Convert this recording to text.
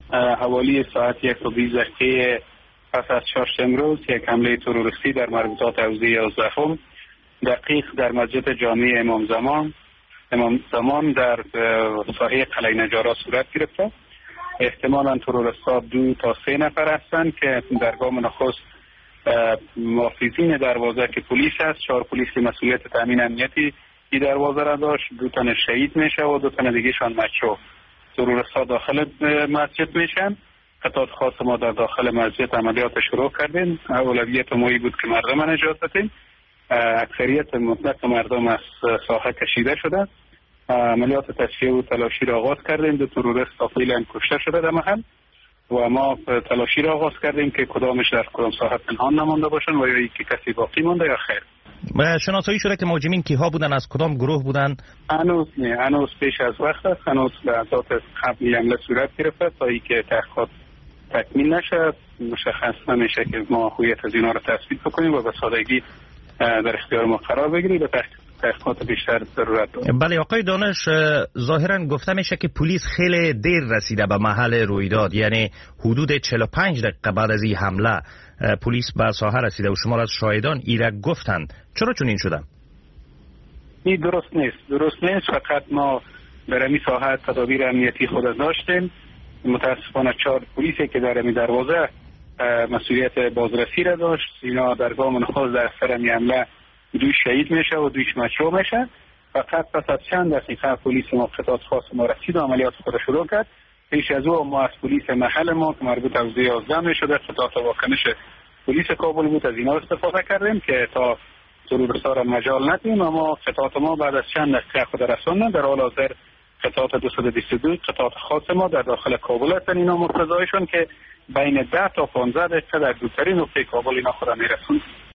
حوالی ساعت 1:20 پس از چهارشنبه امروز یک حمله تروریستی در مربوطات حوزه 11 دقیق در مسجد جامع امام زمان در ساحه قلعه نجارا صورت گرفته. احتمالاً تروریست‌ها 2 تا 3 نفر هستند که در گام نخست محافظین دروازه که پلیس است، 4 پلیس مسئولیت تامین امنیتی این دروازه را داشت، 2 تن شهید میشه و 2 تن دیگه‌شان مجروح. تروریست‌ها داخل مسجد میشن. قطعات خاص ما در داخل مسجد عملیات شروع کردیم. اولویت ما بود که مردم نجات بدیم. اکثریت مطلق مردم از ساحه کشیده شده. عملیات تصفیه و تلاشی را آغاز کردیم. 2 تروریست فعلا کشته شده در محل و ما تلاشی را آغاز کردیم که کدامش در کدام ساحه پنهان نمانده باشن و یا که کسی باقی مانده یا خیر. شناسایی شده که مجرمین کیها بودن، از کدام گروه بودن؟ هنوز پیش از وقت است. هنوز لحظات قبلی حمله صورت گرفته تا اینکه تحقیقات تکمیل نشد مشخص نمیشه که ما هویت از اینا رو تثبیت بکنیم و به سادگی در اختیار ما قرار بگیریم. به تحقیقات بیشتر ضرورت داره. بله آقای دانش، ظاهرا گفته میشه که پلیس خیلی دیر رسیده به محل رویداد، یعنی حدود 45 دقیقه بعد از این حمله پلیس به ساحه رسیده و شما از شاهدان ایرا گفتند. چرا چنین شده؟ این درست نیست. فقط ما در این ساحه تدابیر امنیتی خود داشتیم. متاسفانه 4 پلیسی که در این دروازه مسئولیت بازرسی را داشت، اینا در گام نخست در اثر این حمله 2 شهید میشه و 2 مجروح میشه. فقط پس از چند دقیقه پلیس ما قطعات خاص ما رسید و عملیات خود شروع کرد. پیش از او ما از پلیس محل ما که مربوط به حوزه 11 میشده قطعات واکنش پلیس کابل بود، از اینا استفاده کردیم که تا تروریست‌ها را مجال ندیم. اما قطعات ما بعد از چند دقیقه خود رسوندن. در حال حاضر قطعات 222 قطعات خاص ما در داخل کابل هستن. اینا مرتضایشون که بین 10 تا 15 دقیقه در دورترین نقطه کابل اینا خود میرسون.